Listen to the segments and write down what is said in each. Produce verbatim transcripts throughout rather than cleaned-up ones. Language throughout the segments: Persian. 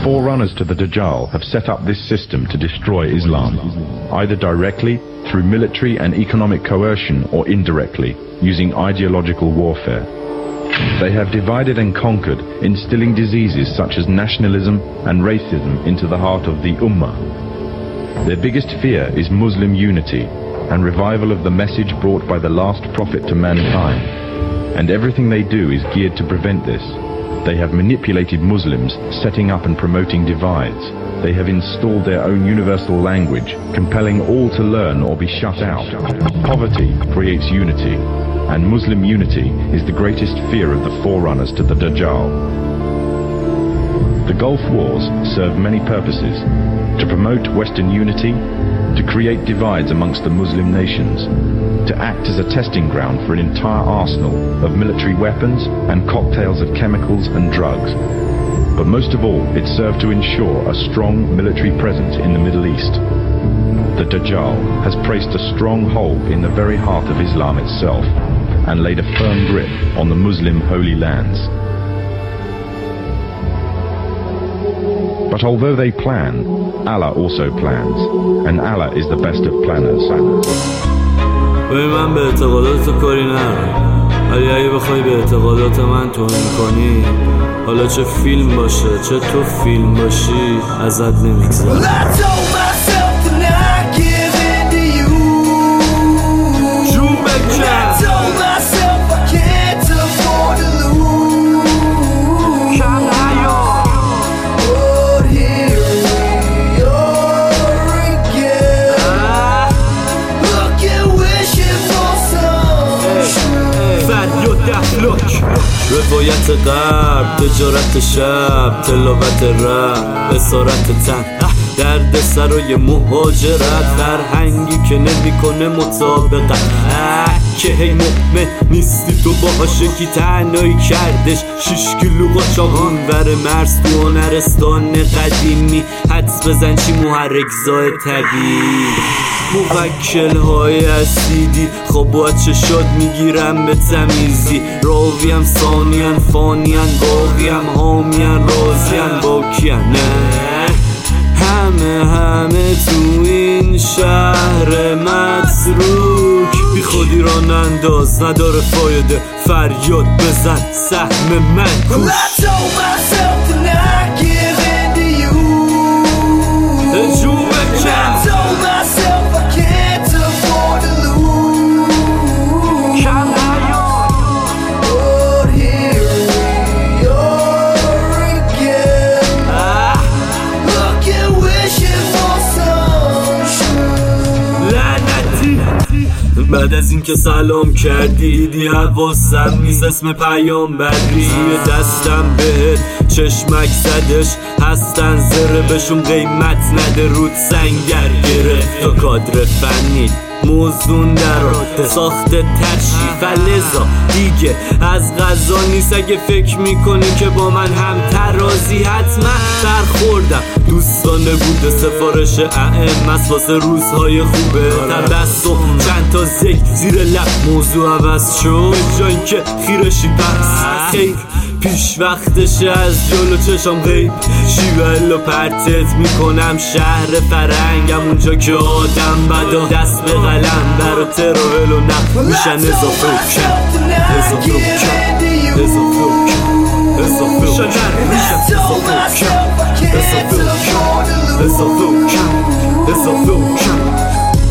forerunners to the Dajjal have set up this system to destroy Islam, either directly through military and economic coercion or indirectly using ideological warfare. They have divided and conquered, instilling diseases such as nationalism and racism into the heart of the Ummah. Their biggest fear is Muslim unity and revival of the message brought by the last prophet to mankind, and everything they do is geared to prevent this. They have manipulated Muslims, setting up and promoting divides. They have installed their own universal language, compelling all to learn or be shut out. Poverty creates unity, and Muslim unity is the greatest fear of the forerunners to the Dajjal. The Gulf Wars serve many purposes: to promote Western unity, to create divides amongst the Muslim nations, to act as a testing ground for an entire arsenal of military weapons and cocktails of chemicals and drugs. But most of all, it served to ensure a strong military presence in the Middle East. The Dajjal has placed a strong hold in the very heart of Islam itself and laid a firm grip on the Muslim holy lands. But although they plan, Allah also plans, and Allah is the best of planners. من به اعتقادات تو کاری ندارم، ولی اگه بخوای به اعتقادات من توهین کنی، حالا چه فیلم باشه چه تو فیلم باشی، ازت نمیگذره. روایت غرب، تجارت شب، تلاوت رب، اسارت تن، درد سرای مهاجرت، فرهنگی که نمیکنه مطابقت، که هی مؤمن نیستی تو باهاش کی تنهایی کردش، شش کیلو قاچاق اونور مرز تو هنرستان قدیمی، حدس بزن چی محرک زای طبیعی، موکل های اسیدی، خواب چشات میگیرم به تمیزی، راویم ثانیان فانیان باقیم حامین رازیان باکیان، همه همه تو این شهر متروک، بی خودی را ننداز نداره فایده، فریاد بزن سهم من کوش. هجوم بکن بعد از این که سلام کردی ایدی حواسم نیست اسم پیامبری، دستم بهت چشمک زدش هستن زره بهشون قیمت نده، رود سنگر گرفت تا کادر فنی موزون در ساخت ترشی، فلزا دیگه از غذا نیست اگه فکر میکنی که با من هم ترازی، حتما برخوردم دوستانه بوده، سفارش ائم است واسه روزهای خوبه، تبسم چند تا ذکر زیر لب، موضوع عوض شد به جای که خیرشی پس خیر پیش وقتشه، از جلو چشم غیب شیوه الا پرتت میکنم شهر فرنگم، اونجا که آدم بدا دست به قلم برا ترائل و نم میشن اضافه و کم، اضافه و کم، اضافه و کم، اضافه و کم، اضافه و کم، اضافه و کم، اضافه و کم.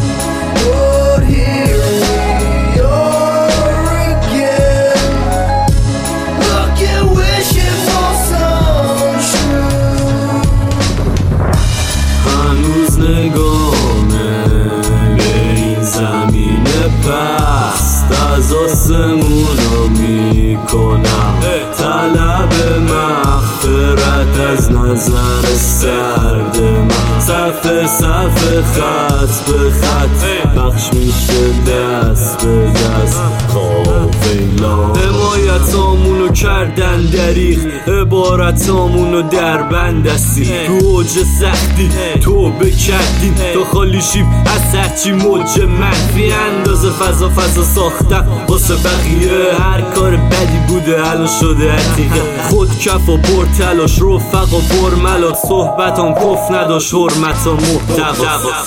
از آسمونو میکنم طلب مغفرت از نظر سرد من، صفحه صفحه خط به خط بخش میشه دست به دست قافیلا حمایتامونو کردن دریغ عبارتامونو در بندستی تو اوج سختی توبه کردیم تا خالی شیم از هرچی موج منفی اندازه فضا فضا ساختم واسه بقیه هر کار بدی بوده الان شده عتیقه خود کف و پر تلاش رفق و پر ملات صحبتام کف نداشت حرمت و محتوا